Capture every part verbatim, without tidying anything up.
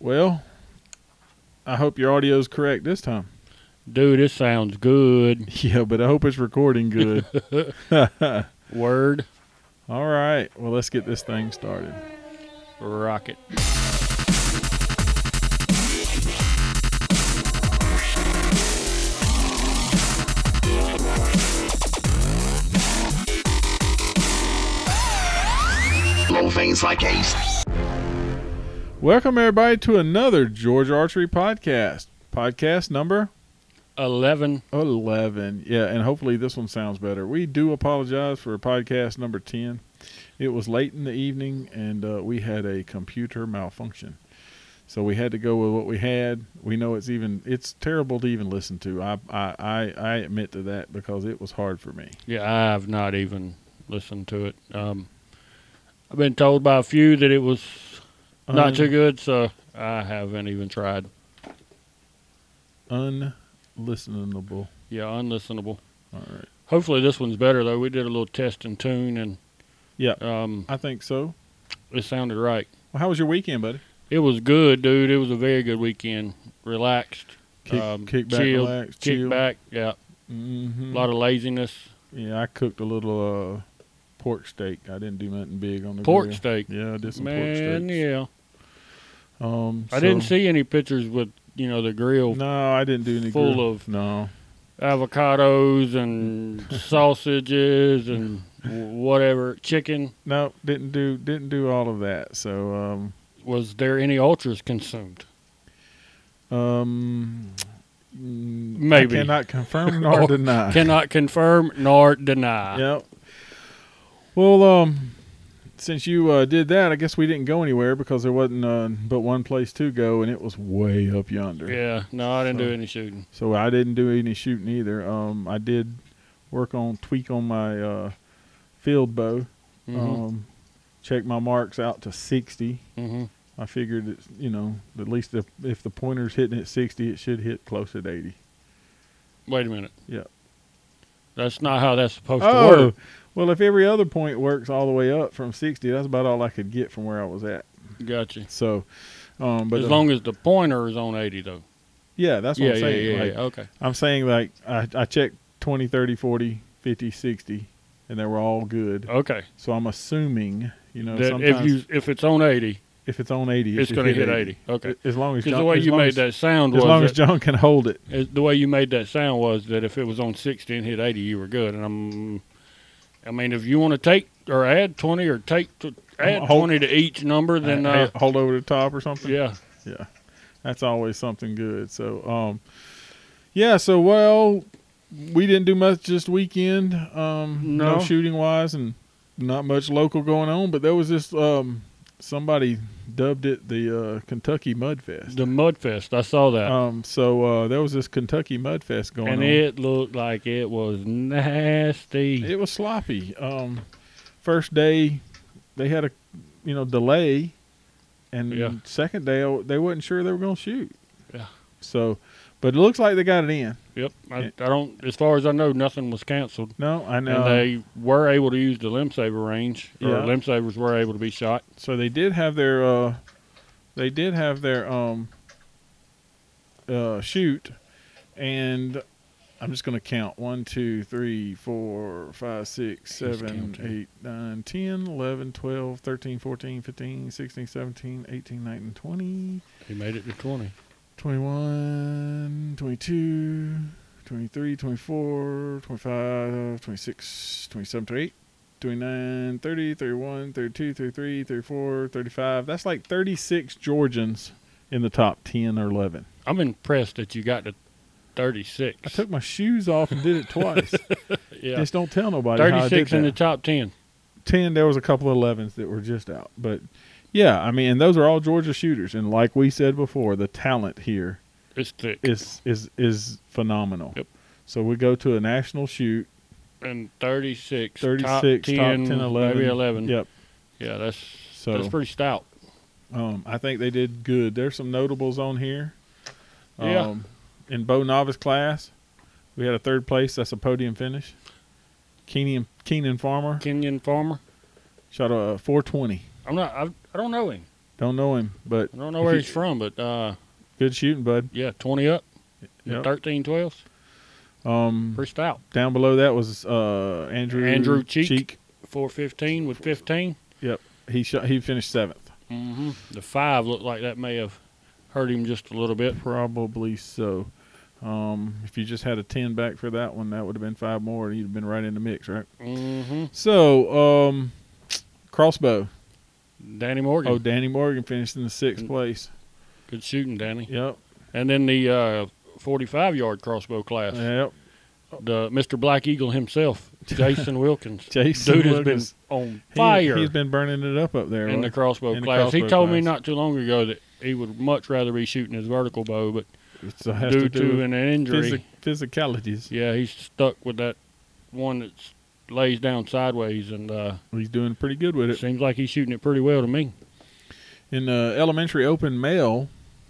Well, I hope your audio's correct this time. Dude, this sounds good. Yeah, but I hope it's recording good. Word. All right. Well, let's get this thing started. Rocket. Little things like ace. Welcome, everybody, to another Georgia Archery podcast. Podcast number Eleven. eleven. Yeah, and hopefully this one sounds better. We do apologize for podcast number ten. It was late in the evening, and uh, we had a computer malfunction. So we had to go with what we had. We know it's even it's terrible to even listen to. I I, I, I admit to that because it was hard for me. Yeah, I have not even listened to it. Um, I've been told by a few that it was not Un- too good, so I haven't even tried. Unlistenable. Yeah, unlistenable. All right. Hopefully this one's better, though. We did a little test and tune, and Yeah, um, I think so. it sounded right. Well, how was your weekend, buddy? It was good, dude. It was a very good weekend. Relaxed. Kick, um, kick back, chilled, relax, kick chill. back, yeah. Mm-hmm. A lot of laziness. Yeah, I cooked a little uh, pork steak. I didn't do nothing big on the Pork grill. steak. Yeah, I did some pork Man, steaks. yeah. Um, I didn't so- see any pictures with, you know, the grill No, I didn't do any full grill. of No. avocados and sausages and whatever. Chicken. No, didn't do didn't do all of that. So um Was there any ultras consumed? um mm, Maybe. I cannot confirm nor Oh, deny. Cannot confirm nor deny. Yep. Well, um since you uh, did that, I guess we didn't go anywhere because there wasn't uh, but one place to go, and it was way up yonder. Yeah, no, I didn't So- do any shooting. So I didn't do any shooting either. Um, I did work on tweak on my uh, field bow. Mm-hmm. Um, check my marks out to sixty. mm-hmm. I figured that, you know, at least if, if the pointer's hitting at sixty, it should hit close at eighty. Wait a minute. Yeah. That's not how that's supposed to Oh, work. well, if every other point works all the way up from sixty, that's about all I could get from where I was at. Gotcha. So, um, but as uh, long as the pointer is on eighty, though. yeah, that's what yeah, I'm yeah, saying. yeah, Like, yeah. Okay. I'm saying like I, I checked twenty, thirty, forty, fifty, sixty, and they were all good. Okay. So I'm assuming, you know, That sometimes if you if it's on eighty, if it's on eighty, it it's should going to hit eighty. Okay. As long as Because John, the way as you long made as, that sound as was long as that, John can hold it. is- the way you made that sound was that if it was on sixty and hit eighty, you were good. And I'm, I mean, if you want to take or add twenty or take to, add Hold- twenty to each number, then uh, Hey, hold over the top or something. yeah, Yeah, that's always something good. So, um, yeah. So, well, we didn't do much this weekend. Um, no, No. shooting wise, and not much local going on. But there was this. Um, somebody dubbed it the uh, Kentucky Mud Fest. the Mudfest. I saw that, Um, so uh, there was this Kentucky Mud Fest going and on. it looked like it was nasty. It was sloppy. Um, first day, they had a, you know, delay, and Yeah. second day they wasn't sure they were going to shoot. Yeah. So, but it looks like they got it in. Yep. I, I don't. As far as I know, nothing was canceled, No, I know. and they were able to use the limb saver range, or Yeah. limb savers were able to be shot. so they did have their, uh, they did have their um, uh, shoot, and I'm just going to count one, two, three, four, five, six, He's seven, counting. eight, nine, ten, eleven, twelve, thirteen, fourteen, fifteen, sixteen, seventeen, eighteen, nineteen, twenty. He made it to twenty. twenty-one, twenty-two, twenty-three, twenty-four, twenty-five, twenty-six, twenty-seven, twenty-eight, twenty-nine, thirty, thirty-one, thirty-two, thirty-three, thirty-four, thirty-five. That's like thirty-six Georgians in the top ten or eleven. I'm impressed that you got to thirty-six. I took my shoes off and did it twice. yeah, Just don't tell nobody how I did thirty-six in the that. top ten. ten, there was a couple of elevens that were just out. But, yeah, I mean, and those are all Georgia shooters. And like we said before, the talent here It's thick. is is is phenomenal. Yep. So we go to a national shoot, and thirty-six, thirty-six, top top ten, ten, eleven. maybe eleven. Yep. Yeah, that's So that's pretty stout. um, I think they did good. There's some notables on here. Um, Yeah. In Bow Novice class, we had a third place. That's a podium finish. Keenan Keenan Farmer Kenyon Farmer. shot a four twenty. I'm not. I, I don't know him. Don't know him, but I don't know if where you- he's from, but uh, good shooting, bud. yeah, twenty up, Yep. thirteen twelves, Um, pretty stout. down below that was uh, Andrew Andrew Cheek. four fifteen with fifteen. He shot, he finished seventh. Mm-hmm. The five looked like that may have hurt him just a little bit. Probably so. Um, if you just had a ten back for that one, that would have been five more, and he'd have been right in the mix, right? Mm-hmm. So, um, crossbow. Danny Morgan. Oh, Danny Morgan finished in the sixth Mm. place. Good shooting, Danny. Yep. And then the uh, forty-five yard crossbow class. Yep. The Mister Black Eagle himself, Jason Wilkins. Jason Dude has Wilkins. been on He- fire he's been burning it up up there. in the right? crossbow in the class. he crossbow told me class. not too long ago that he would much rather be shooting his vertical bow, but It has due to to, do with an injury, physi- physicalities. yeah, he's stuck with that one that lays down sideways, and uh, He's doing pretty good with it it. seems like he's shooting it pretty well to me. In the elementary open male,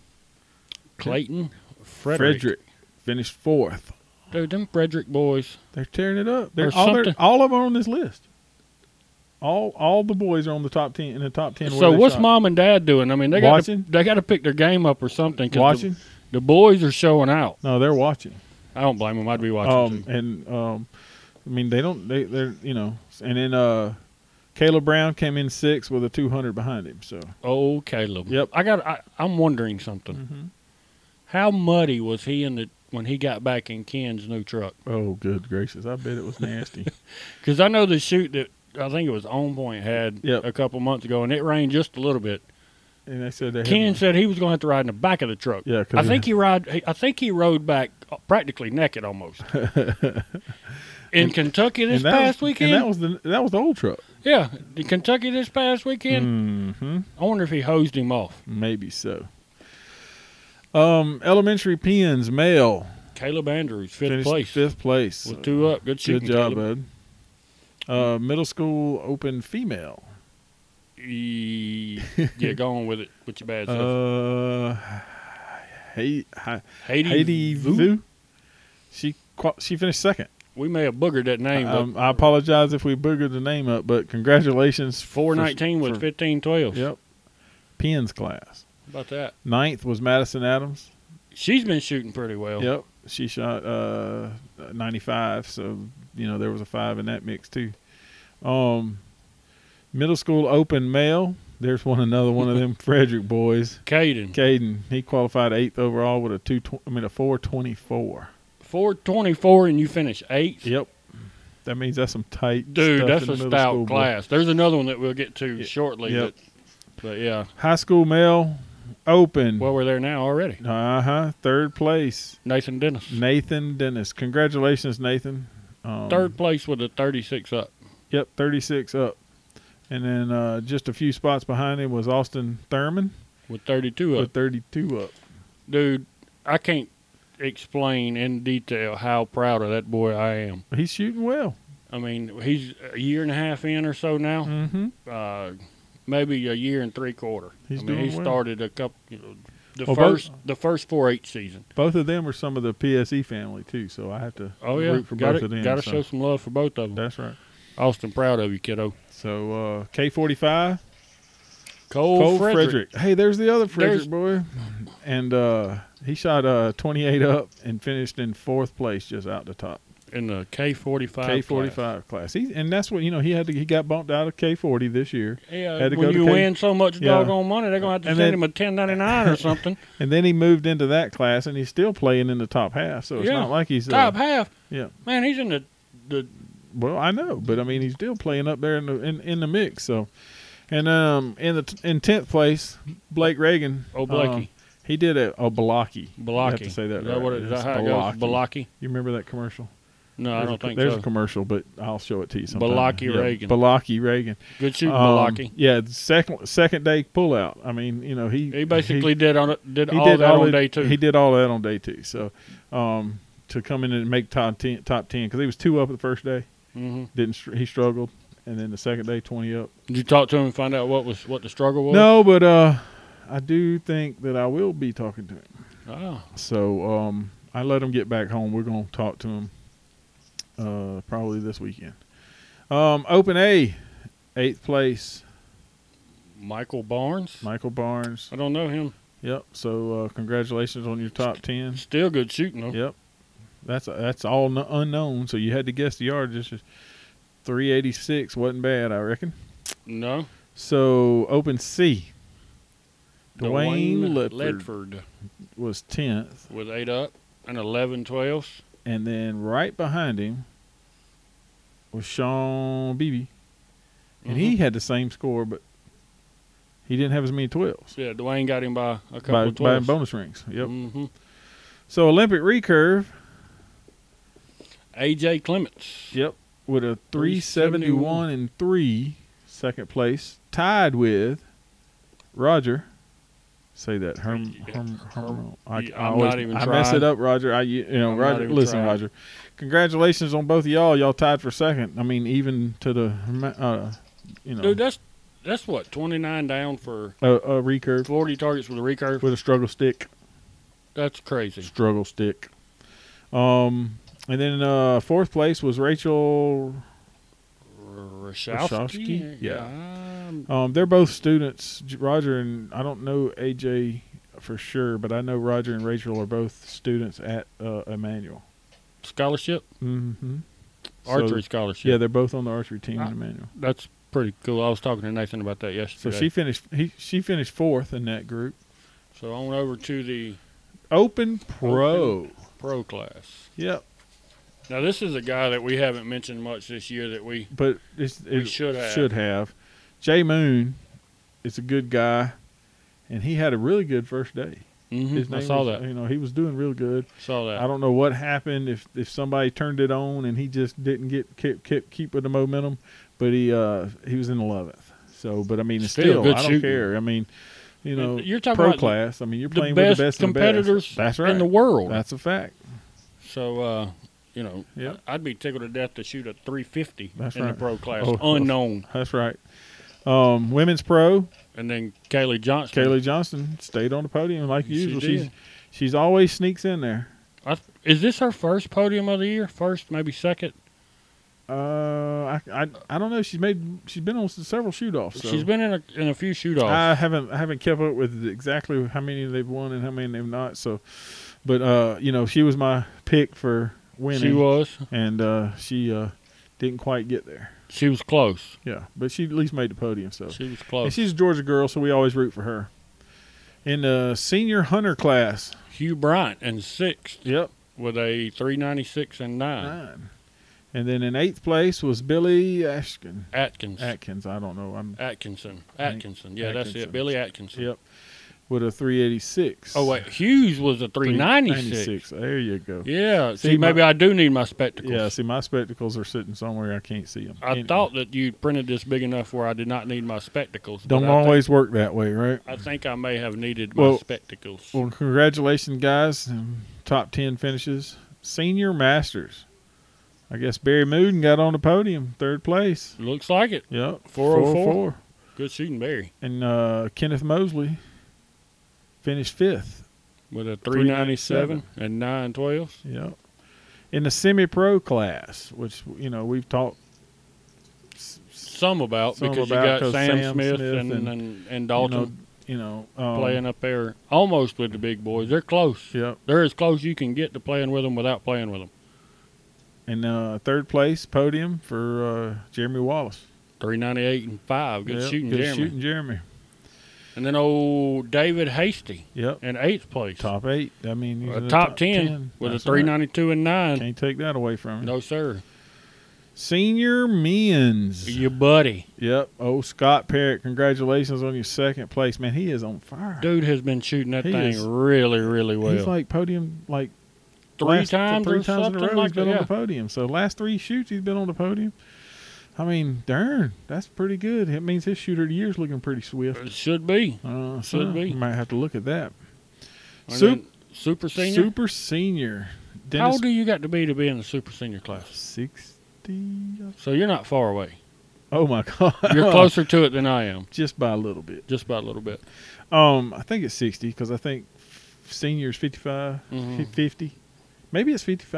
Clayton Frederick. Frederick finished fourth. Dude, them Frederick boys. They're tearing it up. They're Or all, they're, something. all of them are on this list. All all the boys are on the top ten in the top ten. where So they what's shot. mom and dad doing? I mean, they got Watching? to, they got to pick their game up or something. 'cause watching? The, the boys are showing out. No, they're watching. I don't blame them. I'd be watching Um, too. and um, I mean they don't. They they're you know. And then uh, Caleb Brown came in sixth with a two hundred behind him. So Oh, Caleb. Yep. I got. I, I'm wondering something. mm-hmm. How muddy was he in the when he got back in Ken's new truck? Oh, good gracious! I bet it was nasty. Because I know the shoot that I think it was On Point had Yep. a couple months ago, and it rained just a little bit. And they said they Ken had, said he was going to have to ride in the back of the truck. yeah. 'cause I think he ride. he- I think he rode back practically naked almost. In Kentucky this and that past was, weekend. And that was the that was the old truck. yeah, in Kentucky this past weekend. Mm-hmm. I wonder if he hosed him off. Maybe so. Um, elementary Pens male Caleb Andrews, fifth finished place fifth place. with two up. Good shooting, Good job, Caleb. bud. Uh, middle school open female. E- yeah, go on with it with your bad stuff. Uh, hey, hi, Haiti, Haiti Vu? Vu. She qua- she finished second. We may have boogered that name, but Um, I apologize if we boogered the name up, but congratulations. four for- nineteen with for- fifteen twelve. Yep. Pens class. How about that? Ninth was Madison Adams. She's been shooting pretty well. Yep. She shot uh, ninety-five, so you know there was a five in that mix too. Um, middle school open male. There's one another one of them Frederick boys. Caden, Caden, he qualified eighth overall with a two. tw- I mean a four twenty-four. four twenty-four, and you finish eighth. Yep. That means that's some tight. Dude, stuff that's in the a middle stout school, boy. class. There's another one that we'll get to Yeah. shortly. Yep. But, but yeah, High school male open. well, we're there now already. uh huh. Third place, Nathan Dennis, Nathan Dennis. Congratulations, Nathan. Um, third place with a thirty-six up. Yep, thirty-six up. And then uh, just a few spots behind him was Austin Thurman With thirty-two up. with thirty-two up. Dude, I can't explain in detail how proud of that boy I am. He's shooting well. I mean, he's a year and a half in or so now. Mm-hmm. Uh, maybe a year and three quarter. He's I mean, doing he well. started a couple. You know, the Well, both- first, the first four H season. Both of them are some of the P S E family too, so I have to Oh yeah, root for got both to of them. got to so show some love for both of them. That's right. Austin, proud of you, kiddo. So uh, K forty-five, Cole, Cole Frederick. Frederick. Hey, there's the other There's- Frederick boy, and uh, he shot uh, twenty-eight up and finished in fourth place, just out the top. in the K forty-five. K forty-five class. He, and that's what you know. He had to. He got bumped out of K forty this year, Yeah, Had to when go to you K- win so much Yeah. doggone money, they're gonna have to And send then- him a ten ninety-nine or something. and then he moved into that class, and he's still playing in the top half. So it's Yeah. not like he's uh, Top half. yeah. Man, he's in the the. Well, I know, but I mean, he's still playing up there in the in, in the mix. So, and um, in the in tenth place, Blake Reagan. Oh, Blakey. um, he did a oh Balaki. Balaki. You have to say that. Is right. that what it, is that It's how it goes? Balaki? You remember that commercial? No, I There's don't a, think There's so. a commercial, but I'll show it to you sometime. Balaki yeah, Reagan. Balaki Reagan. Good shooting, Um, Balaki. Yeah, the second second day pullout. I mean, you know, he He basically did on it, did he all did that all on it- day two. He did all that on day two. So, um, to come in and make top ten, top ten, because he was two up the first day. hmm Didn't str- he struggled, and then the second day twenty up. Did you talk to him and find out what was what the struggle was? No, but uh, I do think that I will be talking to him. Oh, So um, I let him get back home. We're gonna talk to him uh, probably this weekend. Um, Open A, eighth place. Michael Barnes. Michael Barnes. I don't know him. Yep. So uh, congratulations on your top ten. Still good shooting though. Yep. That's that's all n- unknown. So you had to guess the yardage. three eighty-six wasn't bad, I reckon. No. So open C. Dwayne, Dwayne Ledford, Ledford was tenth, with eight up and eleven twelves. and then right behind him was Sean Beebe, and he had the same score, but he didn't have as many twelves. Yeah, Dwayne got him by a couple By, of by twelves. bonus rings. Yep. Mm-hmm. So Olympic recurve. A J Clements. Yep. With a three seventy-one and three, second place, tied with Roger. Say that Herm, Herm, Herm, I, Yeah, I I'm always, not even I mess trying. it up, Roger. I you know I'm not Roger. even Listen, trying. Roger. Congratulations on both of y'all. Y'all tied for second. I mean, even to the uh, you know Dude, that's that's what twenty-nine down for a, a recurve forty targets with a recurve. with a struggle stick. That's crazy. Struggle stick. Um, and then uh, fourth place was Rachel. Rashowski? Rashowski? Yeah. Um, Um, they're both students. J- Roger and I don't know A J for sure, but I know Roger and Rachel are both students at uh, Emmanuel. scholarship, Mm-hmm. archery scholarship. Yeah, they're both on the archery team I- in Emmanuel. That's pretty cool. I was talking to Nathan about that So yesterday. she finished. He she finished fourth in that group. So on over to the Open Pro. pro class. Yep. Now this is a guy that we haven't mentioned much this year that we But it's, We it should have. Should have. Jay Moon is a good guy, and he had a really good first day. mm-hmm, His I name saw was- that. You know, he was doing real good. Saw that. I don't know what happened if if somebody turned it on and he just didn't get keep keep, keep with the momentum, but he uh he was in eleventh. So, but I mean, it's Still still, good I don't shooting. care. I mean, you know, You're talking pro about class. I mean, you're the playing best with the best and the competitors best. That's right. in the world. That's a fact. So, uh, you know, Yep. I'd be tickled to death to shoot a three fifty That's in right. the pro class, Oh, unknown. That's right. Um, women's pro, And then Kaylee Johnson. Kaylee Johnston stayed on the podium like She usual. did. She's she's always sneaks in there. I, is this her first podium of the year? First, maybe second? Uh, I, I I don't know. She's made she's been on several shoot offs. So. She's been in a in a few shoot offs. I haven't I haven't kept up with exactly how many they've won and how many they've not. So, but uh, you know, she was my pick for winning. She was. and uh, she uh, didn't quite get there. She was close. Yeah, but she at least made the podium. So, She was and close. she's a Georgia girl, so we always root for her. In the senior hunter class, Hugh Bryant in sixth yep, with a three ninety-six and nine. nine. And then in eighth place was Billy Ashkin. Atkins. Atkins, I don't know. I'm Atkinson. Hank Atkinson. Yeah, that's Atkinson. it. Billy Atkinson. yep, with a three eighty-six. Oh, wait. Hughes was a three ninety-six. ninety-six. There you go. Yeah. See, See, maybe my- I do need my spectacles. Yeah, see, my spectacles are sitting somewhere I can't see them. I thought that you printed this big enough where I did not need my spectacles. Don't but I always work that way, right? Think, I think I may have needed my Well- spectacles. Well, congratulations, guys. Um, top ten finishes. Senior Masters. I guess Barry Mooden got on the podium, third place. Looks like it. Yep, four oh four. four oh four. Good shooting, Barry. And uh, Kenneth Mosley finished fifth. With a three ninety-seven and nine twelves. Yep. In the semi-pro class, which, you know, we've talked Some about Some because about you got 'cause Sam, Sam Smith, Smith and, and, and, and Dalton you know, you know um, playing up there almost with the big boys. They're close. Yep. They're as close you can get to playing with them without playing with them. And uh, third place podium for uh, Jeremy Wallace. three ninety-eight and five. Good Yep, shooting, good Jeremy. shooting, Jeremy. And then old David Hasty Yep. in eighth place. Top eight. I mean, he's Uh, in the top, ten, with That's a three ninety-two right. and nine. Can't take that away from him. No, sir. Senior men's. Your buddy. Yep. Oh, Scott Parrott, congratulations on your second place. Man, he is on fire. Dude has been shooting that He thing is- really, really well. He's like podium, like three last- times three or times something in a row. like he's been that. on Yeah. the podium. So last three shoots, he's been on the podium. I mean, darn, that's pretty good. It means his shooter of the year's looking pretty swift. It should be. Uh, Should so be. You might have to look at that. And Sup- then super senior. Super senior. How Dennis old do you got to be to be in the super senior class? sixty. So you're not far away. Oh my God. You're closer to it than I am, Just by a little bit. just by a little bit. Um, I think it's sixty because I think seniors fifty-five, Mhm. fifty. Maybe it's fifty-five.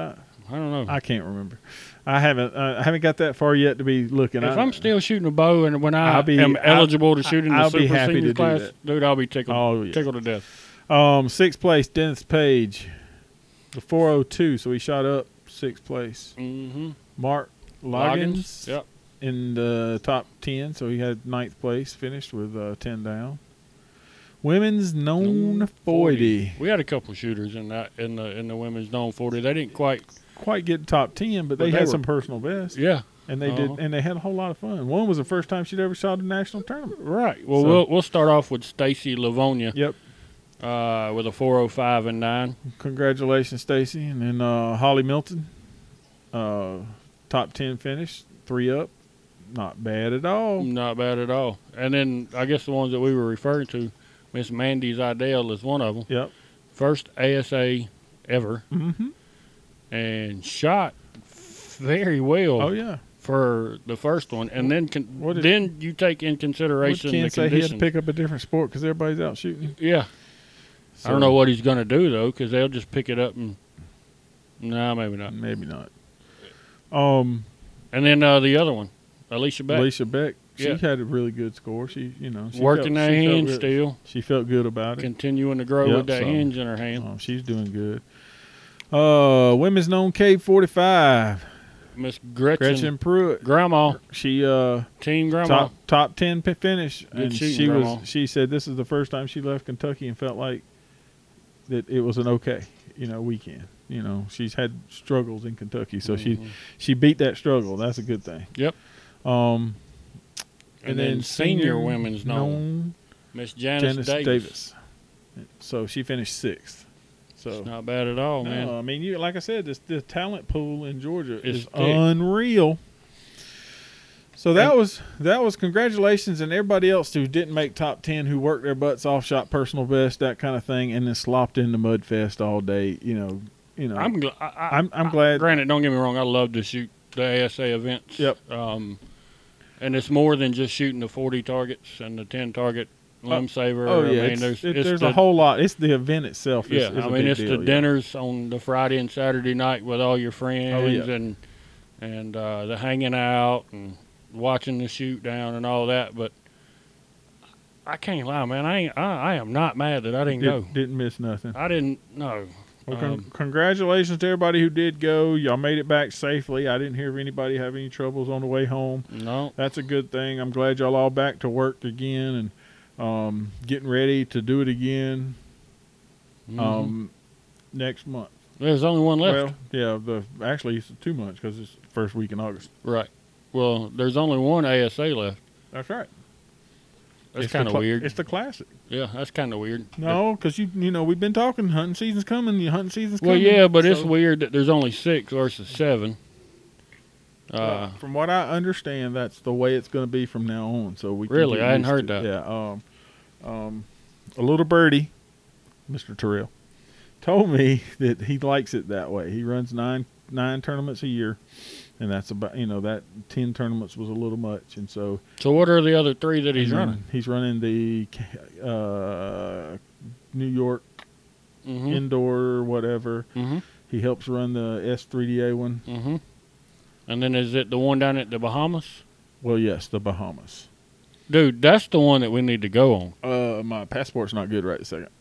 I don't know. I can't remember. I haven't. Uh, I haven't got that far yet to be looking. If I, I'm still shooting a bow and when I I'll be- am I'll- eligible to shoot in the I'll be super happy to senior do class, that. dude, I'll be tickled, Oh, yeah. tickled to death. Um, sixth place, Dennis Page, the four oh two. So he shot up sixth place. Mm-hmm. Mark Loggins, Yep. in the top ten, so he had ninth place, finished with uh, ten down. Women's known forty. We had a couple shooters in that in the in the women's known forty. They didn't quite. Quite get top ten, but, But they, they had were- some personal bests, Yeah. and they Uh-huh. did, and they had a whole lot of fun. One was the first time she'd ever shot a national tournament. Right. Well, So- we'll we'll start off with Stacy Livonia. Yep. Uh, with a four oh five and nine. Congratulations, Stacy, and then uh, Holly Milton, uh, top ten finish, three up, not bad at all. Not bad at all. And then I guess the ones that we were referring to, Miss Mandy Zidell is one of them. Yep. First A S A ever, Mm-hmm. and shot very well Oh yeah. for the first one. And then con- What did- then you take in What consideration the Ken say he had to conditions. pick up a different sport because everybody's out shooting. Yeah. So, I don't know what he's going to do, though, because they'll just pick it up and – no, maybe not. Maybe not. Um, And then uh, the other one, Alicia Beck, Alicia Beck, she Yeah. had a really good score. She, you know, she working felt, that she felt hinge good- still, She felt good about it. continuing to grow Yep, with that so- hinge in her hand. Um, she's doing good. Uh, women's known K forty-five, Miss Gretchen, Gretchen Pruitt. Grandma, She uh Team Grandma. top top ten p- finish, Good and shooting, she Grandma. was. She said this is the first time she left Kentucky and felt like that it was an okay, you know, weekend. You know, she's had struggles in Kentucky, so she Mhm. she beat that struggle. That's a good thing. Yep. Um, And, then senior women's known, known Miss Janice, Janice Davis. Davis. So she finished sixth. So It's not bad at all, man. no, I mean, you like I said, this the talent pool in Georgia It's is thick. unreal. So that And- was that was congratulations, and everybody else who didn't make top ten, who worked their butts off, shot personal best, that kind of thing, and then slopped in the mud fest all day. You know, you know. I'm, gl- I, I, I'm- I'm I- glad- Granted, don't get me wrong. I love to shoot the A S A events. Yep. Um, and it's more than just shooting the forty targets and the ten target limb saver. oh I yeah, mean, it's, there's it- it's there's the, a whole lot. It's the event itself. Is, Yeah, is I a mean, big it's deal, the yeah. dinners on the Friday and Saturday night with all your friends Oh, yeah. and and uh, the hanging out and watching the shoot down and all that. But I can't lie, man. I ain't, I, I am not mad that I didn't Did, go. Didn't miss nothing. I didn't. No. Well, con- Um, congratulations to everybody who did go. Y'all made it back safely. I didn't hear of anybody have any troubles on the way home. No. That's a good thing. I'm glad y'all all back to work again and um, getting ready to do it again Mhm. um, next month. There's only one left. Well, yeah, the actually it's two months because it's first week in August. Right. Well, there's only one A S A left. That's right. That's It's the kind of cla- weird. It's the classic. Yeah, that's kind of weird. No, because you you know we've been talking hunting season's coming. The hunting season's Well, coming. yeah, but it's so- weird that there's only six versus seven. Uh, Uh, from what I understand, that's the way it's going to be from now on. So we can Really? get I hadn't used heard to- that. Yeah. Um, um, a little birdie, Mister Terrell, told me that he likes it that way. He runs nine nine tournaments a year, and that's about you know that ten tournaments was a little much, and so so what are the other three that he's and then running? He's running the uh, New York Mm-hmm. indoor whatever. Mm-hmm. He helps run the S three D A one. Mm-hmm. And then is it the one down at the Bahamas? Well, yes, the Bahamas. Dude, that's the one that we need to go on. Uh, my passport's not good right this second.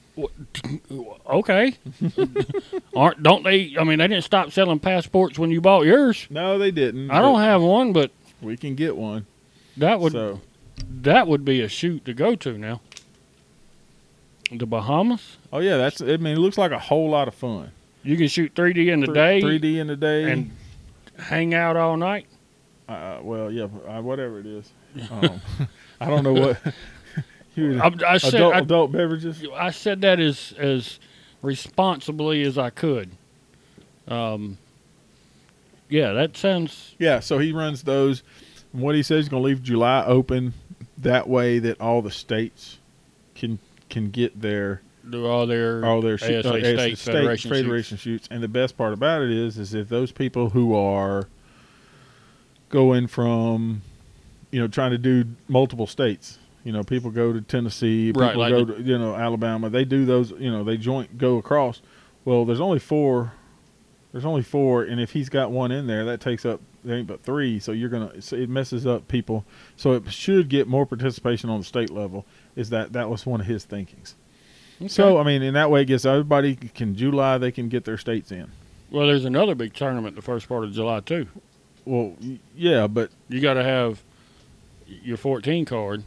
Okay. Aren't don't they? I mean, they didn't stop selling passports when you bought yours. No, they didn't. I don't but have one, but We can get one. that would so that would be a shoot to go to now. The Bahamas. oh yeah, that's. I mean, it looks like a whole lot of fun. You can shoot three D in the day three D in the day. and hang out all night. uh, well, yeah, uh, whatever it is. Um, I don't know what. you, I, I said adult, I, adult beverages. I said that as as responsibly as I could. Um. Yeah, that sounds. Yeah, so he runs those. And what he says he's going to leave July open, that way that all the states can can get their Do all their all their A shoot- S A uh, state state federation, federation shoots. And the best part about it is, is if those people who are going from, you know, trying to do multiple states, you know, people go to Tennessee, people Right, like go the- to, you know, Alabama, they do those, you know, they joint go across. Well, there's only four, There's only four, and if he's got one in there, that takes up there ain't but three. So you're gonna so it messes up people. So it should get more participation on the state level. Is that that was one of his thinkings. Okay. So I mean, in that way, it gets everybody can July they can get their states in. Well, there's another big tournament the first part of July too. Well, y- yeah, but You got to have your fourteen card,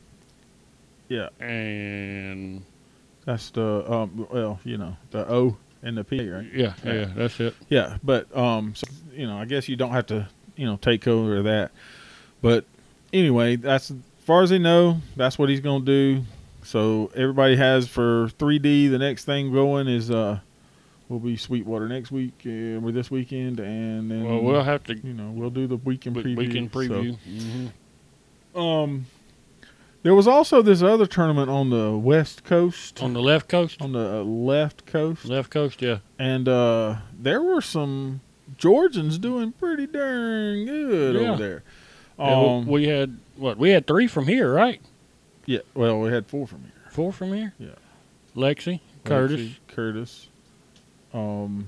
yeah, and that's the um. Well, you know, the O and the P, right? yeah, yeah, Yeah. that's it. Yeah, but um, so, you know, I guess you don't have to, you know, take over that. But anyway, that's as far as they know. That's what he's gonna do. So everybody has for three D. The next thing going is uh, will be Sweetwater next week uh, or this weekend, and then Well, we'll have to you know we'll do the weekend we- preview. weekend preview. So, um, there was also this other tournament on the west coast, On the left coast, on the uh, left coast, left coast, yeah. and uh, there were some Georgians doing pretty darn good Yeah. over there. Yeah, we- Um, we had what? We had three from here, right? yeah, well, we had four from here. Four from here. Yeah. Lexi, Curtis. Lexi, Curtis, um,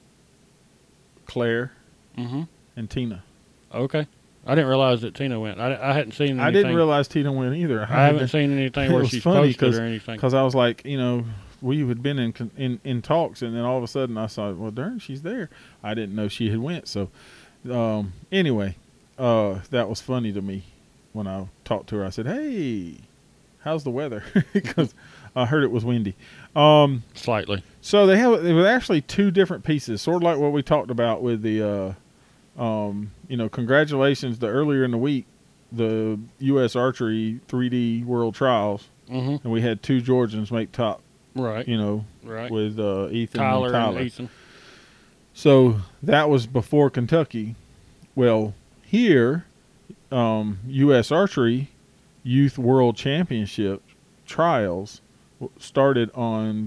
Claire, Mm-hmm. and Tina. Okay. I didn't realize that Tina went. I, I hadn't seen anything. I didn't realize Tina went either. I haven't seen anything it where was she's funny posted or anything. Because I was like, you know, we had been in, con- in in talks, and then all of a sudden I saw, well, darn, she's there. I didn't know she had went. So, um, anyway, uh, that was funny to me when I talked to her. I said, hey, how's the weather? Because I heard it was windy. Um, Slightly. so they have it was actually two different pieces, sort of like what we talked about with the, uh, um, you know, congratulations. The earlier in the week, the U S Archery three D World Trials, Mm-hmm. and we had two Georgians make top. Right. You know, Right. with uh, Ethan Tyler and Tyler. and Ethan. So that was before Kentucky. Well, here, um, U S Archery Youth World Championship trials w- started on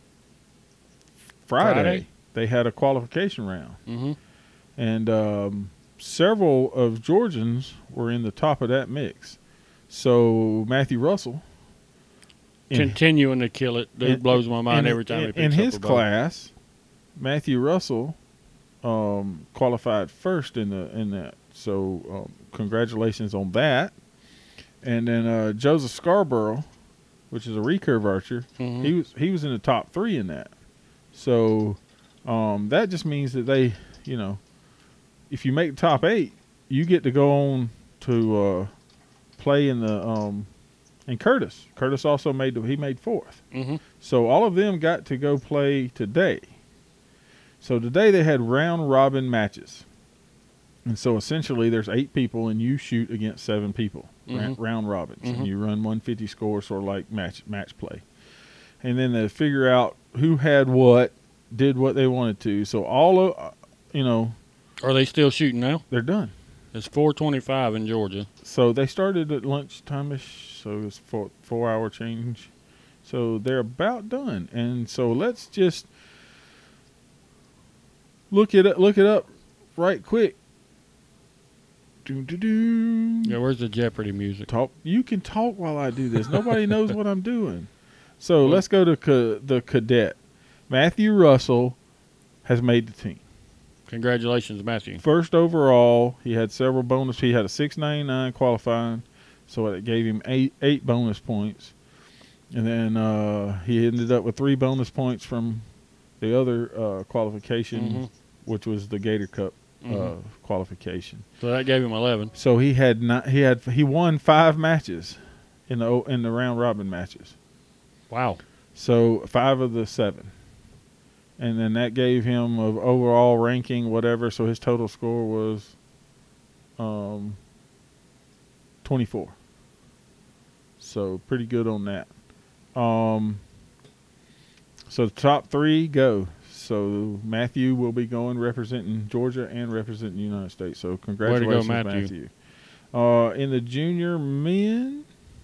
Friday. Friday? They had a qualification round, Mm-hmm. and um, several of Georgians were in the top of that mix. So Matthew Russell, in- Continuing to kill it. Dude in- blows my mind in, every time in, he picks in up his a bow. class, Matthew Russell um, qualified first in the in that. So um, congratulations on that. And then uh, Joseph Scarborough, which is a recurve archer, Mhm. he was he was in the top three in that. So um, that just means that they, you know, if you make the top eight, you get to go on to uh, play in the. Um, and Curtis, Curtis also made the, he made fourth. Mhm. So all of them got to go play today. So today they had round robin matches. And so essentially there's eight people and you shoot against seven people, ra- Mhm. round robins. Mhm. And you run one fifty score, sort of like match match play. And then they figure out who had what, did what they wanted to. So all of, uh, you know, Are they still shooting now? they're done. It's four twenty-five in Georgia. So they started at lunchtime-ish, so it's four four hour change. So they're about done. And so let's just look it up, look it up right quick. Do do do. Yeah, where's the Jeopardy music? Talk. You can talk while I do this. Nobody knows what I'm doing. So let's go to ca- the cadet. Matthew Russell has made the team. Congratulations, Matthew. First overall, he had several bonus. He had a six ninety-nine qualifying, so it gave him eight eight bonus points. And then uh, he ended up with three bonus points from the other uh, qualification, Mhm. which was the Gator Cup uh, Mhm. qualification. So that gave him eleven. So he had not, he had he won five matches in the o- in the round robin matches. Wow. So five of the seven. And then that gave him of overall ranking, whatever. So his total score was um, twenty-four. So pretty good on that. Um, so the top three go. So Matthew will be going representing Georgia and representing the United States. So congratulations, Matthew. Matthew. Uh, in the junior men,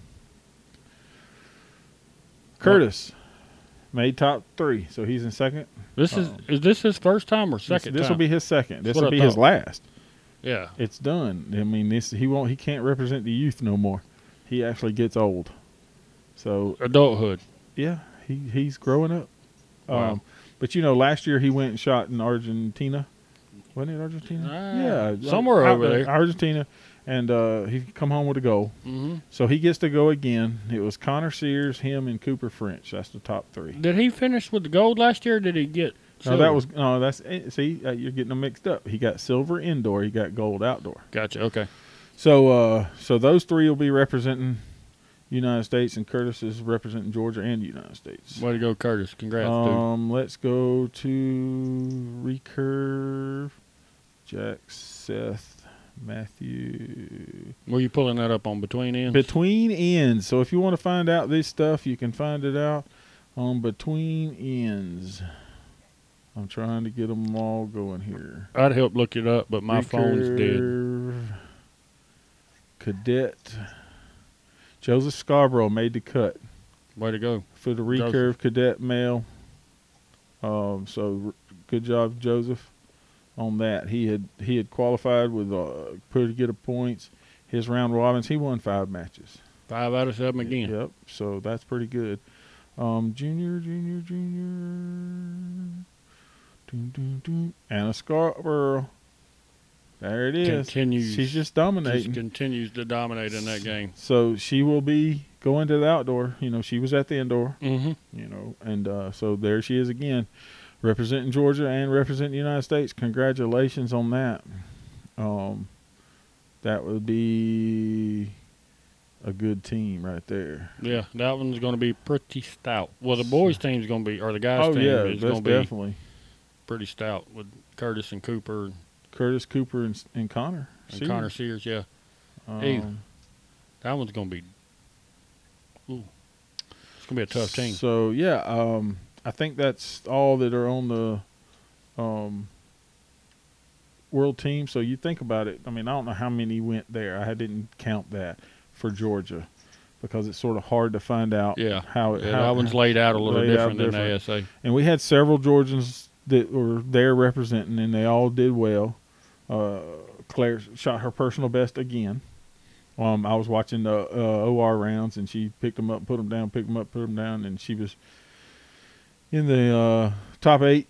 Curtis made top three. So he's in second. This is Um, is this his first time or second This time? will be his second. This what will I be his thought. last. Yeah. It's done. I mean, this he won't. He can't represent the youth no more. He actually gets old. So Adulthood. yeah, he he's growing up. Wow. Um, But you know, last year he went and shot in Argentina. Wasn't it Argentina? Uh, yeah, somewhere out over there. Argentina, and uh, he come home with a goal. Mm-hmm. So he gets to go again. It was Connor Sears, him, and Cooper French. That's the top three. Did he finish with the gold last year? Or did he get? No, silver? that was no. That's see, uh, you're getting them mixed up. He got silver indoor. He got gold outdoor. Gotcha. Okay. So, uh, so those three will be representing United States, and Curtis is representing Georgia and the United States. Way to go, Curtis! Congrats, Um, let's go to recurve. Jack, Seth, Matthew. dude. Were you pulling that up on Between Ends? Between Ends. So if you want to find out this stuff, you can find it out on Between Ends. I'm trying to get them all going here. I'd help look it up, but my phone's dead. Recurve, Cadet. Joseph Scarborough made the cut Way to go. for the recurve Joseph. cadet male. Um, so r- good job, Joseph, on that. He had he had qualified with uh, pretty good points. His round robins, he won five matches. Five out of seven again. Yep. So that's pretty good. Um, junior, junior, junior. Dun, dun, dun. Anna Scarborough. There it is. Continues. She's just Just dominating. continues to dominate in that game. So she will be going to the outdoor. You know, she was at the indoor. Mm-hmm. You know, and uh, so there she is again, representing Georgia and representing the United States. Congratulations on that. Um, that would be a good team right there. Yeah, that one's going to be pretty stout. Well, the boys' team's going to be, or the guys' Oh team yeah, is that's going to be definitely pretty stout with Curtis and Cooper Curtis Cooper and, and Connor. and Sears. Connor Sears. Yeah, Um, Hey. that one's going to be. Ooh, it's going to be a tough team. So yeah, um, I think that's all that are on the um, world team. So you think about it. I mean, I don't know how many went there. I didn't count that for Georgia because it's sort of hard to find out. Yeah. how, Yeah, how that one's laid out a little laid out different than different. the A S A. And we had several Georgians that were there representing, and they all did well. Uh, Claire shot her personal best again. Um, I was watching the uh, O R rounds, and she picked them up, put them down, picked them up, put them down, and she was in the uh, top eight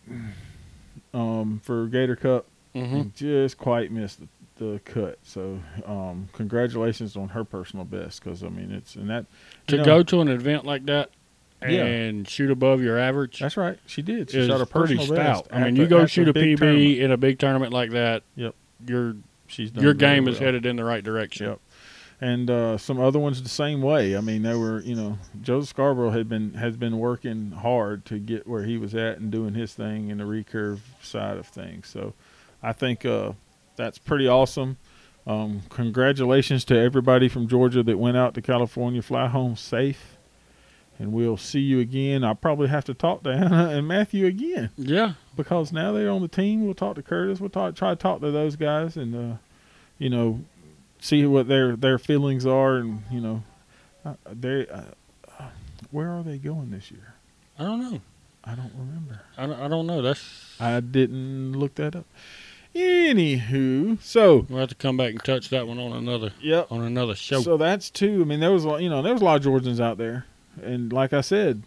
um, for Gator Cup. Mm-hmm. And just quite missed the, the cut. So, um, congratulations on her personal best, because I mean it's and that To you know, go to an event like that Yeah. and shoot above your average That's right. She did. She is shot a pretty personal stout. best. I mean, at you the- go at the shoot a big P B tournament. in a big tournament like that. Yep. Your She's done your very game is well. headed in the right direction. Yep. And uh, some other ones the same way. I mean, they were, you know, Joseph Scarborough had been has been working hard to get where he was at and doing his thing in the recurve side of things. So, I think uh, that's pretty awesome. Um, congratulations to everybody from Georgia that went out to California. Fly home safe, and we'll see you again. I'll probably have to talk to Anna and Matthew again Yeah. because now they're on the team. We'll talk to Curtis. We'll talk, try to talk to those guys, and uh, you know. see what their their feelings are, and you know, uh, they uh, uh, where are they going this year? I don't know. I don't remember. I don't, I don't know. That's I didn't look that up. Anywho, so we'll have to come back and touch that one on another yep. on another show. So that's two. I mean, there was a lot- you know there was a lot of Georgians out there, and like I said,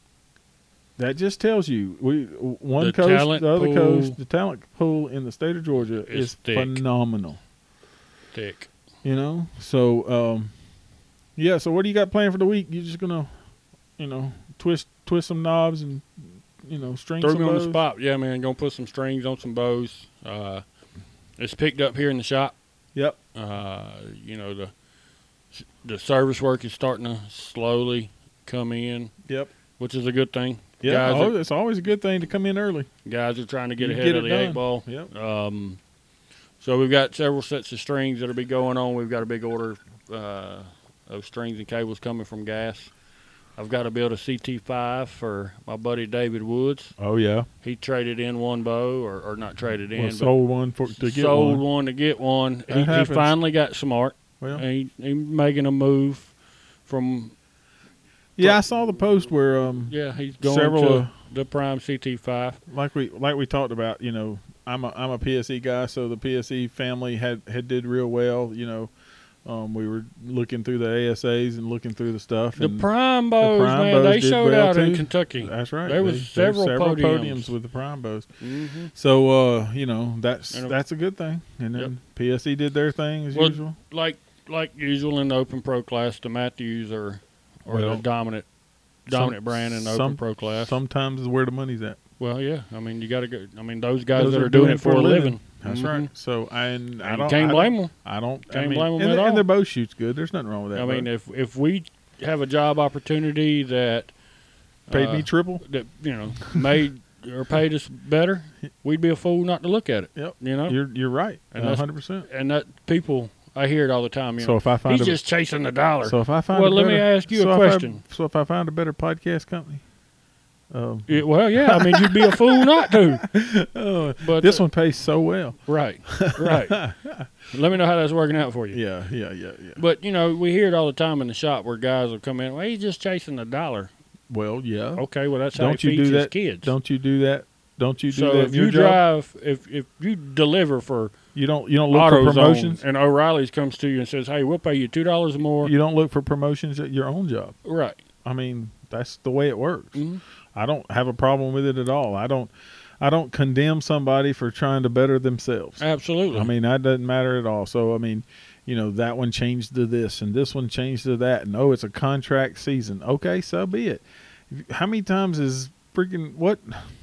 that just tells you we one The coast, talent the other pool coast, the talent pool in the state of Georgia is is thick. phenomenal. Thick. You know, so um, yeah. So what do you got planned for the week? You just gonna, you know, twist twist some knobs and you know string Throw some me on the bows? spot. Yeah, man. Gonna put some strings on some bows. Uh, it's picked up here in the shop. Yep. Uh, you know the the service work is starting to slowly come in, Yep. which is a good thing. Yeah. Guys Oh, are, it's always a good thing to come in early. guys are trying to get You ahead get of it the eight done. ball. Yep. Um, so we've got several sets of strings that'll be going on. We've got a big order uh, of strings and cables coming from Gas. I've got to build a C T five for my buddy David Woods. Oh yeah. He traded in one bow, or, or not traded in, Well, but sold one for to get sold one. one to get one. That He, he happens. finally got smart. Well, He he making a move from yeah, I saw the post where um, yeah he's going several to uh, the Prime C T five. like we like we talked about. You know, I'm a I'm a P S E guy, so the P S E family had had did real well. You know, Um, we were looking through the A S As and looking through the stuff. The and Prime Bows, Prime man, Bows they did showed well, out in too. Kentucky. That's right. There was They- there's several podiums. podiums. with the Prime Bows. Mm-hmm. So uh, you know that's And a- that's a good thing. And then Yep. P S E did their thing as Well, usual. Like like usual in the Open Pro class, the Matthews are, are Well, the dominant dominant brand in the some- Open Pro class. Sometimes is where the money's at. Well, yeah. I mean, you got to go. I mean, those guys Those that are doing it for a living. That's Mhm. right. So I, and I And don't can't I blame don't, them. I don't. Can't I mean, blame 'em and, at the- all. and their bow shoot's good. There's nothing wrong with that. I mean, bud. if if we have a job opportunity that paid uh, me triple. that you know made or paid us better, we'd be a fool not to look at it. Yep. You know, You're you're right. And And that's- hundred percent. and that people, I hear it all the time. You So know, if I find he's a, just chasing the dollar. so if I find Well, a let me better- ask you so a if I- question. so if I find a better podcast company, um, Yeah, well, yeah. I mean, you'd be a fool not to. oh, But this uh, one pays so well. right, right. Let me know how that's working out for you. Yeah, yeah, yeah, yeah. But you know, we hear it all the time in the shop where guys will come in. Well, he's just chasing the dollar. Well, yeah. Okay, well that's how Don't he you feeds do his that? kids. Don't you do that? Don't you do so that? if in your you job? drive, if if you deliver for you don't you don't look for AutoZone promotions. and O'Reilly's comes to you and says, "Hey, we'll pay you two dollars more." You don't look for promotions at your own job. Right. I mean, that's the way it works. Mhm. I don't have a problem with it at all. I don't I don't condemn somebody for trying to better themselves. Absolutely. I mean, that doesn't matter at all. So, I mean, you know, that one changed to this and this one changed to that. And, oh, it's a contract season. Okay, so be it. How many times is freaking what?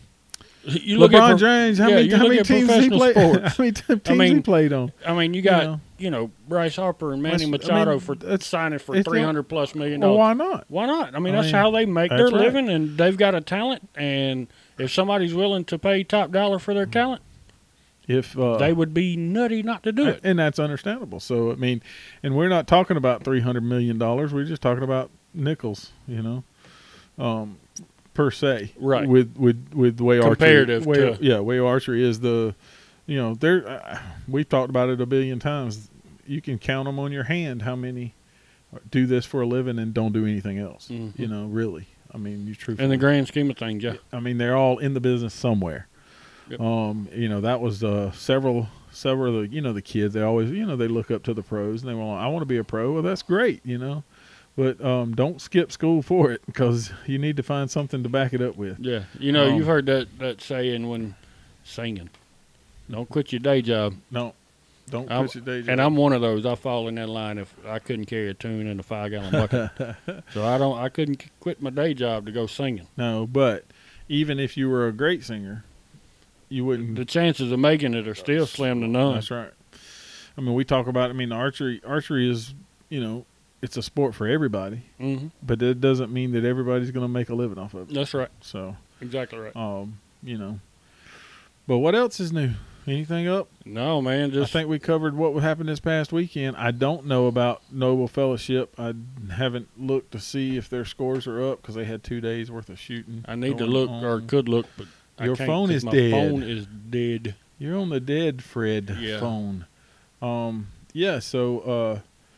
you look LeBron at pro- James, how yeah, many, you how look many at teams he professional played? sports. How many t- teams mean, he played on? I mean, you got know. you know Bryce Harper and Manny That's- I Machado mean, for that's- signing for it's not- three hundred plus million Well, dollars. why not? Why not? I mean, I that's mean, how they make their that's right. living, and they've got a talent. And if somebody's willing to pay top dollar for their talent, If uh, they would be nutty not to do it. and that's understandable. So, I mean, and we're not talking about three hundred million dollars. We're just talking about nickels, you know, um, per se. Right. With with with the way Comparative archery, way, to- yeah, way archery is the, you know, there. Uh, we've talked about it a billion times. You can count them on your hand how many do this for a living and don't do anything else. Mhm. You know, really. I mean, you truthfully. In the grand scheme of things, yeah. I mean, they're all in the business somewhere. Yep. Um, you know, that was uh, several, several of the, you know, the kids. They always, you know, they look up to the pros and they want, I want to be a pro. Well, that's great, you know, but um, don't skip school for it because you need to find something to back it up with. Yeah. You know, Um, you've heard that, that saying when singing, don't quit your day job. No, don't I'm- quit your day job. And I'm one of those. I fall in that line if I couldn't carry a tune in a five gallon bucket. So I don't. I couldn't quit my day job to go singing. no, but even if you were a great singer, you wouldn't. The chances of making it are still slim to none. That's right. I mean, we talk about. I mean, archery. Archery is, you know, it's a sport for everybody, hmm but it doesn't mean that everybody's going to make a living off of it. That's right. So. Exactly right. Um, you know. But what else is new? Anything up? No, man. Just I think we covered what happened this past weekend. I don't know about Noble Fellowship. I haven't looked to see if their scores are up because they had two days worth of shooting. I need to going look on. or could look, but I Your can't phone 'cause is my dead. phone is dead. You're on the dead Fred Yeah. phone. Um, yeah. So, uh,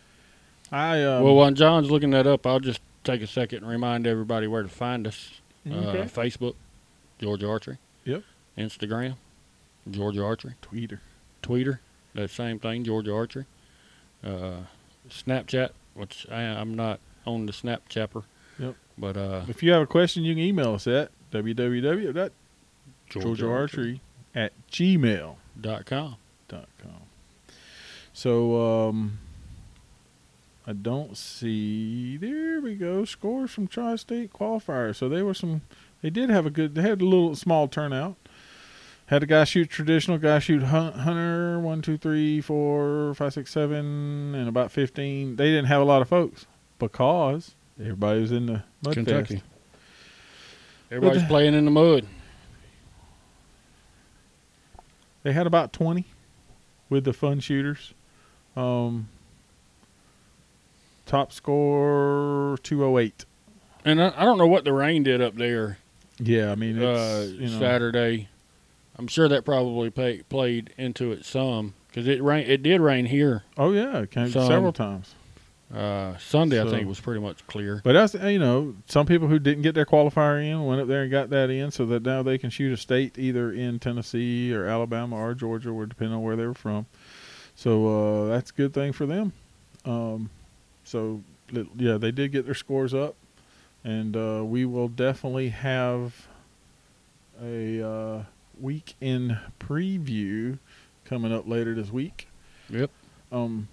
I um, well, while John's looking that up, I'll just take a second and remind everybody where to find us. okay. Uh, Facebook, Georgia Archery. Yep. Instagram, Georgia Archery. Tweeter. Twitter, that same thing, Georgia Archery. Uh, Snapchat, which I, I'm not on the Snapchapper. Yep. But uh, If you have a question, you can email us at w w w dot georgia archery at gmail dot com. dot com. So, um, I don't see. There we go. Scores from Tri-State qualifiers. So they were some. They did have a good. They had a little small turnout. Had a guy shoot traditional, guy shoot hun- hunter. One, two, three, four, five, six, seven, and about fifteen. They didn't have a lot of folks because everybody was in the mud Kentucky. fest. Everybody's But- playing in the mud. They had about twenty with the fun shooters. Um, top score two oh eight. And I, I don't know what the rain did up there Yeah, I mean, it's, uh, you know, Saturday. I'm sure that probably pay, played into it some because it rain. It did rain here. Oh yeah, it came Some. several times. Uh, Sunday, I So- think, was pretty much clear. But that's, you know, some people who didn't get their qualifier in went up there and got that in, so that now they can shoot a state either in Tennessee or Alabama or Georgia, or depending on where they were from. So uh, that's a good thing for them. Um, so it- yeah, they did get their scores up, and uh, we will definitely have a uh, weekend preview coming up later this week. Yep. Um,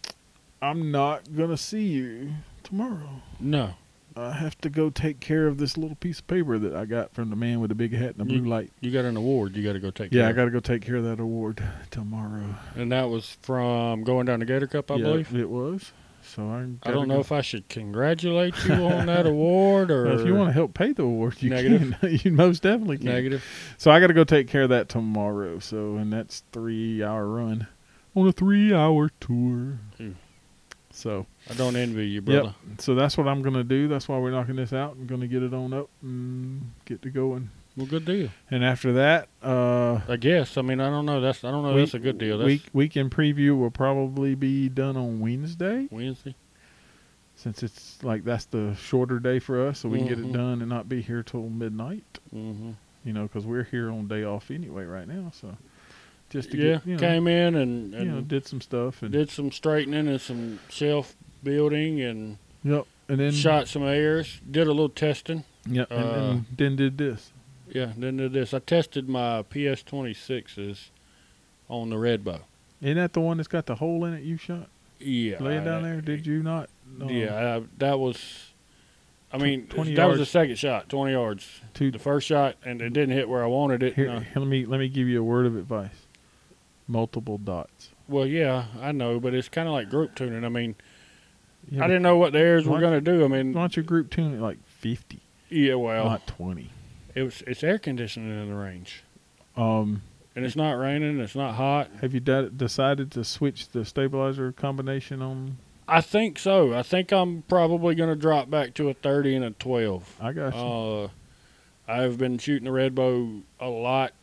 I'm not gonna see you tomorrow. No. I have to go take care of this little piece of paper that I got from the man with the big hat and the You- blue light. You got an award you got to go take Yeah, care I of. got to go take care of that award tomorrow. And that was from going down the Gator Cup, I yeah, believe. it was. So I. I don't know if I should congratulate you on that award or Well, if you want to help pay the award, you Negative. can. You most definitely can. negative. So I got to go take care of that tomorrow. So and that's three hour run on a three hour tour. Hmm. So I don't envy you, brother. yep. So that's what I'm gonna do. That's why we're knocking this out. I'm gonna get it on up and get to going. Well, good deal. And after that, uh, I guess. I mean, I don't know. That's I don't know. week- That's a good deal. That's Week weekend preview will probably be done on Wednesday, Wednesday. since it's like that's the shorter day for us, so we can get Mhm. it done and not be here till midnight. Mm-hmm. You know, because we're here on day off anyway right now. So just to Yeah, get, you know, came in and, and you know, did some stuff and did some straightening and some shelf building and yep, and then shot some airs. Did a little testing. yep, and, uh, and then did this. Yeah, then did this. I tested my P S twenty-sixes on the red bow. Isn't that the one that's got the hole in it you shot? Yeah, Laying I- down there? Did you not? No. Yeah, I, that was. I mean, twenty that was the yards. second shot, twenty yards. Two, The first shot, and it didn't hit where I wanted it. here, No. here, let me let me give you a word of advice. Multiple dots. Well, yeah, I know, but it's kind of like group tuning. I mean, Yeah, I didn't know what the airs were Why- going to do. I Why mean, don't you group tune it like fifty, yeah, well, not twenty? it was it's air conditioning in the range, Um, and it's not raining. It's not hot. have you de- decided to switch the stabilizer combination on? I think so. I think I'm probably going to drop back to a thirty and a twelve. I got you. Uh, I've been shooting the red bow a lot,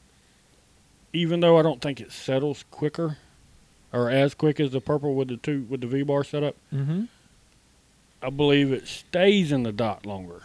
even though I don't think it settles quicker or as quick as the purple with the two with the V bar setup. mm-hmm. I believe it stays in the dot longer.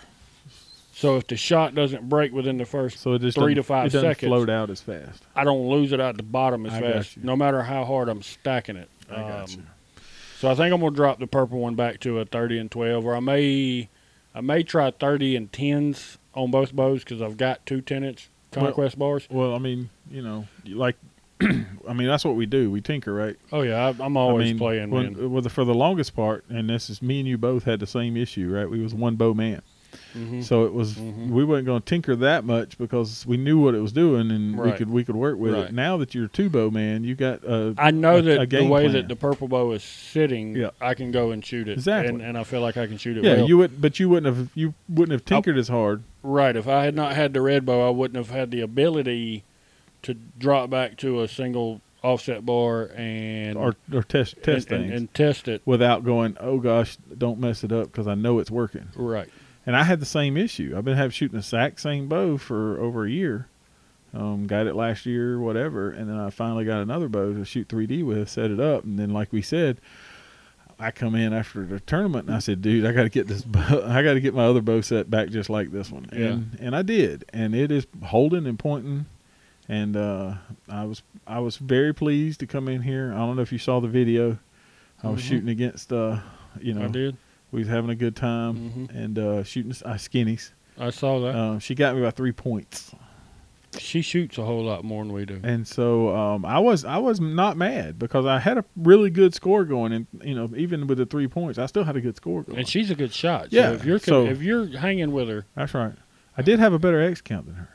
So if the shot doesn't break within the first, So it just three doesn't- to five it doesn't seconds. float out as fast. I don't lose it at the bottom as I got fast, you. no matter how hard I'm stacking it. I got Um, you. So I think I'm gonna drop the purple one back to a thirty and twelve, or I may, I may try thirty and tens on both bows because I've got two ten inch Well- conquest bars. Well, I mean, you know, you like, I mean, that's what we do. We tinker, right? Oh yeah, I, I'm always I mean, playing. when, man. well, the, for the longest part, and this is me and you both had the same issue, right? We was one bow man, Mhm. so it was Mhm. we weren't going to tinker that much because we knew what it was doing and we Right. could we could work with Right. it. Now that you're two bow man, you got a I know a- that a the game way plan. that the purple bow is sitting, Yeah. I can go and shoot it. Exactly. and, and I feel like I can shoot it. yeah, well. you would, but you wouldn't have you wouldn't have tinkered as hard. Right. If I had not had the red bow, I wouldn't have had the ability to drop back to a single offset bar and Or or test test and, things and, and test it. without going. Oh gosh, don't mess it up because I know it's working. Right. And I had the same issue. I've been have shooting the exact same bow for over a year. Um, got it last year, whatever, and then I finally got another bow to shoot three D with, set it up, and then like we said, I come in after the tournament and I said, "Dude, I got to get this bow. I got to get my other bow set back just like this one." And and I did, and it is holding and pointing, and uh, I was I was very pleased to come in here. I don't know if you saw the video. I was Mhm. shooting against, uh, you know, I did. we was having a good time Mhm. and uh, shooting uh, skinnies. I saw that. Um, she got me by three points, She shoots a whole lot more than we do. and so um, I was I was not mad because I had a really good score going, and you know even with the three points, I still had a good score going. And she's a good shot. So Yeah, if you're so- if you're hanging with her, That's right. I did have a better X count than her,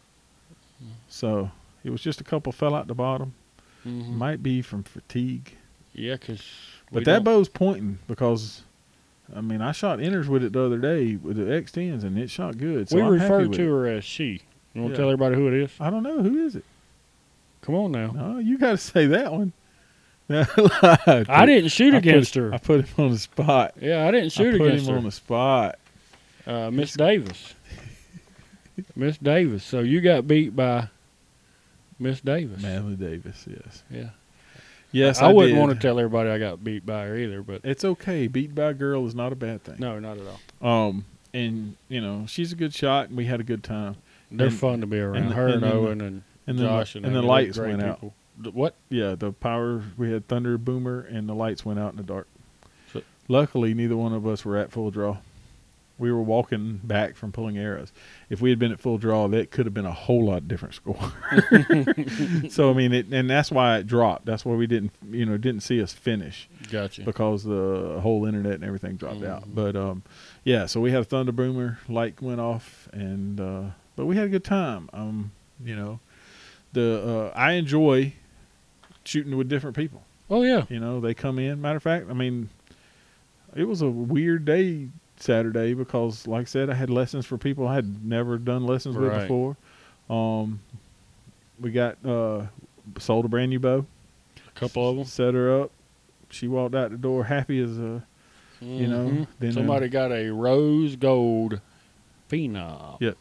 so it was just a couple fell out the bottom. mhm. Might be from fatigue, yeah, because but that bow's pointing because. I mean, I shot inners with it the other day with the X tens, and it shot good. So we I'm happy refer with to it. her as she. You want Yeah. to tell everybody who it is? I don't know who is it. Come on now. No, you got to say that one. I, I didn't shoot I against put, her. I put him on the spot. yeah, I didn't shoot I put against him her. on the spot. Uh, Miss Davis. Miss Davis. So you got beat by Miss Davis. Manly Davis, yes. Yeah. Yes, I, I, wouldn't did. want to tell everybody I got beat by her either, but It's okay. Beat by a girl is not a bad thing. no, not at all. Um, and you know she's a good shot, and we had a good time. They're And- fun to be around. and the- her and, and then the- Owen and, And then Josh the, and, and the them, they're lights great went people. The- what? out. Yeah, the power. We had thunder boomer, and the lights went out in the dark. Luckily, neither one of us were at full draw. We were walking back from pulling arrows. If we had been at full draw, that could have been a whole lot different score. So I mean, it, and that's why it dropped. That's why we didn't, you know, didn't see us finish. Gotcha. Because the whole internet and everything dropped Mhm. out. But um, yeah, so we had a thunder boomer, light went off, and uh, but we had a good time. Um, you know, the uh, I enjoy shooting with different people. Oh yeah. You know, they come in. Matter of fact, I mean, it was a weird day Saturday because, like I said, I had lessons for people I had never done lessons with Right. before. Um, we got uh, sold a brand new bow. A couple of them. Set her up. She walked out the door happy as a, you know. Mhm. Then uh, Somebody got a rose gold phenom. Yep.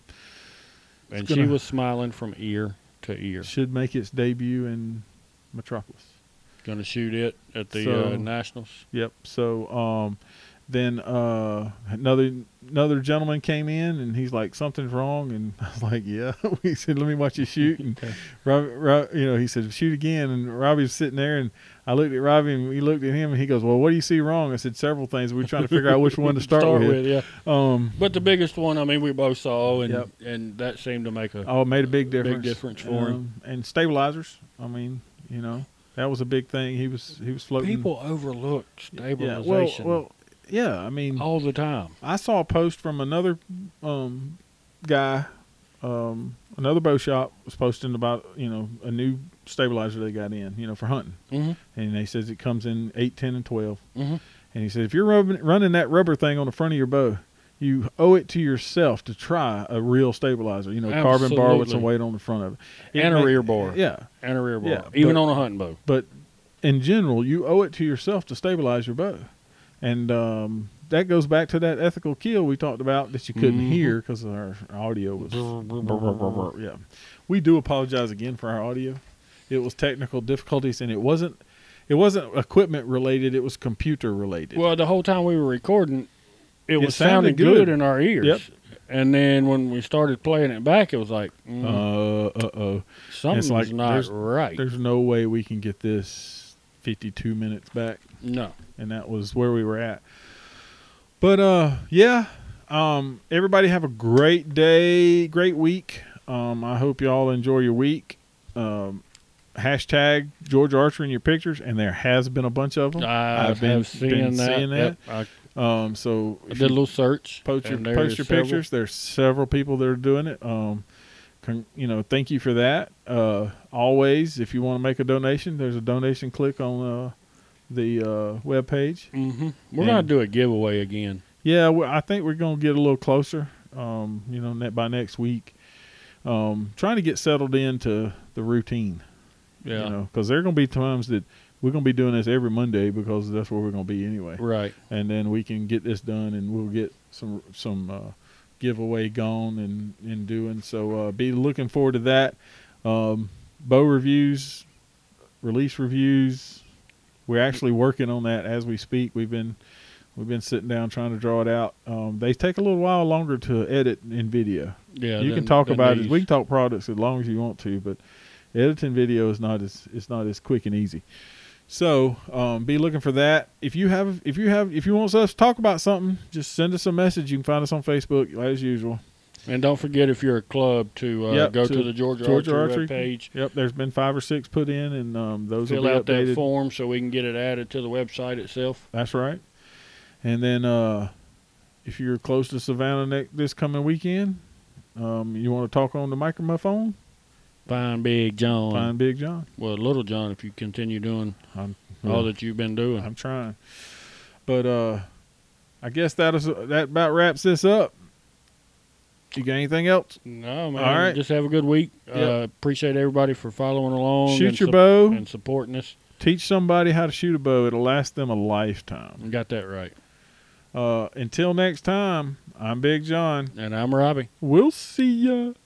And It's she gonna- was smiling from ear to ear. should make its debut in Metropolis. Going to shoot it at the So- uh, Nationals. Yep. So um, then uh, another another gentleman came in and he's like, something's wrong, and I was like, yeah. He said, let me watch you shoot, and Rob, Rob, you know, he said, shoot again, and Robbie was sitting there, and I looked at Robbie and we looked at him, and he goes, well, what do you see wrong? I said, several things. We were trying to figure out which one to start, with. yeah. Um, But the biggest one, I mean, we both saw, and Yep. and that seemed to make a oh, it made a big difference. big difference for him. Um, and stabilizers. I mean, you know, that was a big thing. He was he was floating. People overlook yeah. stabilization Well, well, yeah. I mean, all the time. I saw a post from another um, guy, um, another bow shop was posting about, you know, a new stabilizer they got in, you know, for hunting. Mm-hmm. And they says it comes in eight, ten, and twelve. Mm-hmm. And he said, if you're rubbing, running that rubber thing on the front of your bow, you owe it to yourself to try a real stabilizer, you know, carbon bar with some Absolutely. weight on the front of it. It And a ma- rear bar. Yeah. And a rear bar, Yeah, even but- on a hunting bow. But in general, you owe it to yourself to stabilize your bow. And um, that goes back to that ethical kill we talked about that you couldn't Mhm. hear because our audio was. Yeah. We do apologize again for our audio. It was technical difficulties, and it wasn't it wasn't equipment related. It was computer related. Well, the whole time we were recording, it, It was sounded sounding good. good. in our ears. Yep. And then when we started playing it back, it was like, mm, uh, uh-oh. something's like not there's- right. There's no way we can get this fifty-two minutes back. No. And that was where we were at. But uh, yeah, um, everybody have a great day, great week. Um, I hope you all enjoy your week. Um, hashtag George Archery in your pictures, and there has been a bunch of them. I I've been, have seen been that. seeing that. Yep. I, Um, so I if did a you little search. post your and there post is your several. pictures. There's several people that are doing it. Um, con- you know, thank you for that. Uh, always, if you want to make a donation, there's a donation click on uh, the uh, web page. Mm-hmm. We're And- going to do a giveaway again. Yeah, well, I think we're going to get a little closer, um, you know, ne- by next week. Um, trying to get settled into the routine, Yeah. you know, because there are going to be times that we're going to be doing this every Monday because that's where we're going to be anyway. Right. And then we can get this done and we'll get some some uh, giveaway gone and, and doing. So uh, be looking forward to that. Um, bow reviews, release reviews. We're actually working on that as we speak. We've been we've been sitting down trying to draw it out. Um, they take a little while longer to edit in video. Yeah. you than- can talk than about it. these. We can talk products as long as you want to, but editing video is not as it's not as quick and easy. So um, be looking for that. If you have if you have if you want us to talk about something, just send us a message. You can find us on Facebook as usual. And don't forget, if you're a club, to uh, Yep, go to to, the Georgia, Georgia Archery, Archery. page. Yep, there's been five or six put in, and um, those Fill will be out updated. that form so we can get it added to the website itself. That's right. And then uh, if you're close to Savannah next, this coming weekend, um, you want to talk on the microphone, Find Big John. find Big John. Well, Little John, if you continue doing I'm, all that you've been doing. I'm trying. But uh, I guess that is that about wraps this up. You got anything else? No, man. All right. Just have a good week. Yep. Uh, appreciate everybody for following along. Shoot and your sup- bow. And supporting us. Teach somebody how to shoot a bow. It'll last them a lifetime. You got that right. Uh, until next time, I'm Big John. And I'm Robbie. We'll see ya.